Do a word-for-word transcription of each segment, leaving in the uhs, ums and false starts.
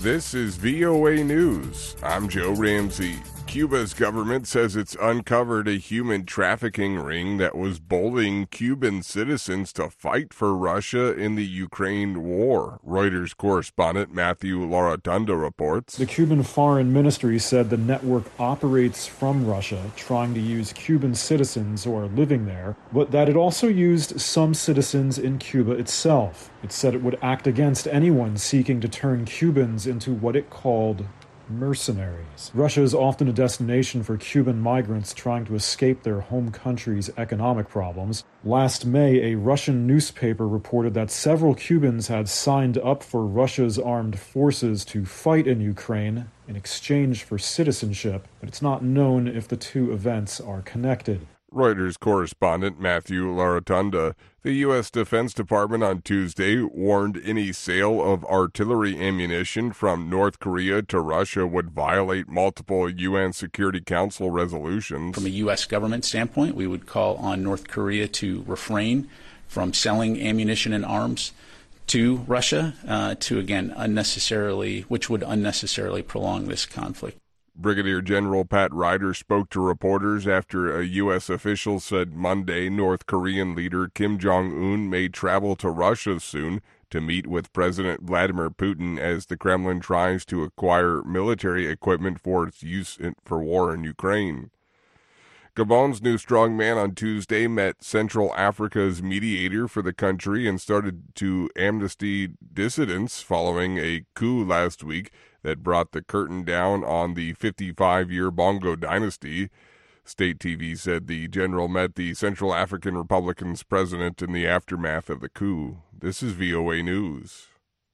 This is V O A News. I'm Joe Ramsey. Cuba's government says it's uncovered a human trafficking ring that was bullying Cuban citizens to fight for Russia in the Ukraine war. Reuters correspondent Matthew Laratunda reports. The Cuban Foreign Ministry said the network operates from Russia, trying to use Cuban citizens who are living there, but that it also used some citizens in Cuba itself. It said it would act against anyone seeking to turn Cubans into what it called mercenaries. Russia is often a destination for Cuban migrants trying to escape their home country's economic problems. Last May, a Russian newspaper reported that several Cubans had signed up for Russia's armed forces to fight in Ukraine in exchange for citizenship, but it's not known if the two events are connected. Reuters correspondent Matthew Laratunda. The U S Defense Department on Tuesday warned any sale of artillery ammunition from North Korea to Russia would violate multiple U N Security Council resolutions. From a U S government standpoint, we would call on North Korea to refrain from selling ammunition and arms to Russia, uh, to, again, unnecessarily, which would unnecessarily prolong this conflict. Brigadier General Pat Ryder spoke to reporters after a U S official said Monday North Korean leader Kim Jong-un may travel to Russia soon to meet with President Vladimir Putin as the Kremlin tries to acquire military equipment for its use in, for war in Ukraine. Gabon's new strongman on Tuesday met Central Africa's mediator for the country and started to amnesty dissidents following a coup last week that brought the curtain down on the fifty-five-year Bongo dynasty. State T V said the general met the Central African Republic's president in the aftermath of the coup. This is V O A News.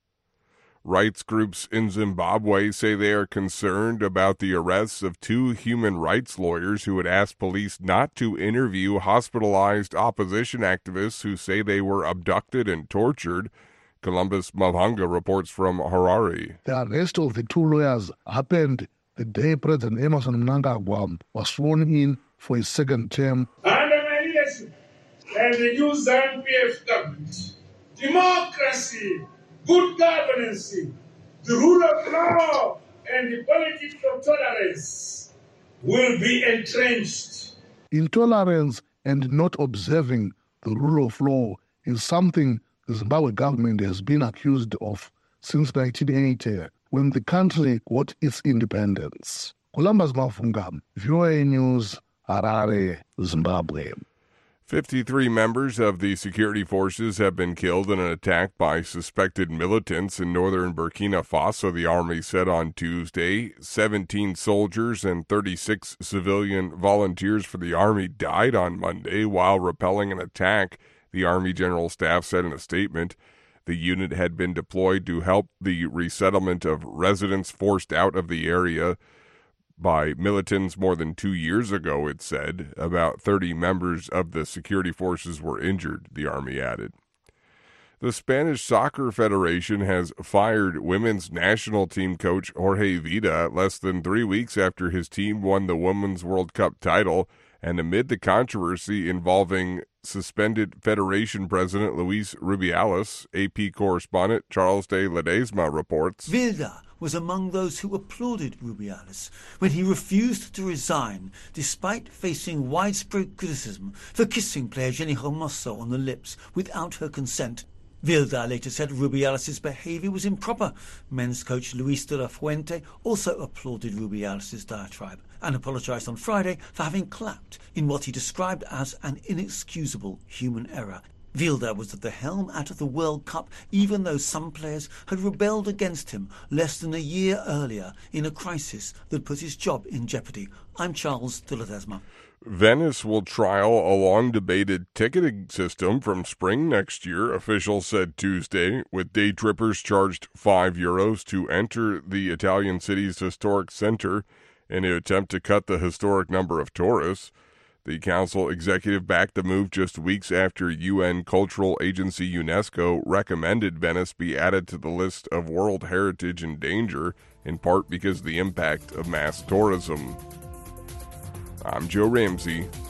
Rights groups in Zimbabwe say they are concerned about the arrests of two human rights lawyers who had asked police not to interview hospitalized opposition activists who say they were abducted and tortured. Columbus Mavhanga reports from Harare. The arrest of the two lawyers happened the day President Emmerson Mnangagwa was sworn in for his second term. Under my leadership and the new ZANU-P F government, democracy, good governance, the rule of law, and the politics of tolerance will be entrenched. Intolerance and not observing the rule of law is something the Zimbabwe government has been accused of since nineteen eighty, when the country got its independence. Columbus Mavhanga, V O A News, Harare, Zimbabwe. fifty-three members of the security forces have been killed in an attack by suspected militants in northern Burkina Faso, the army said on Tuesday. seventeen soldiers and thirty-six civilian volunteers for the army died on Monday while repelling an attack, the Army General Staff said in a statement. The unit had been deployed to help the resettlement of residents forced out of the area by militants more than two years ago, it said. About thirty members of the security forces were injured, the Army added. The Spanish Soccer Federation has fired women's national team coach Jorge Vida less than three weeks after his team won the Women's World Cup title and amid the controversy involving suspended Federation President Luis Rubiales. A P correspondent Charles de Ledesma reports. Vida was among those who applauded Rubiales when he refused to resign despite facing widespread criticism for kissing player Jenny Hermoso on the lips without her consent. Vilda later said Rubiales' behaviour was improper. Men's coach Luis de la Fuente also applauded Rubiales' diatribe and apologised on Friday for having clapped in what he described as an inexcusable human error. Vilda was at the helm at the World Cup, even though some players had rebelled against him less than a year earlier in a crisis that put his job in jeopardy. I'm Charles de Ledesma. Venice will trial a long-debated ticketing system from spring next year, officials said Tuesday, with day trippers charged five euros to enter the Italian city's historic center in an attempt to cut the historic number of tourists. The council executive backed the move just weeks after U N cultural agency UNESCO recommended Venice be added to the list of World Heritage in danger, in part because of the impact of mass tourism. I'm Joe Ramsey.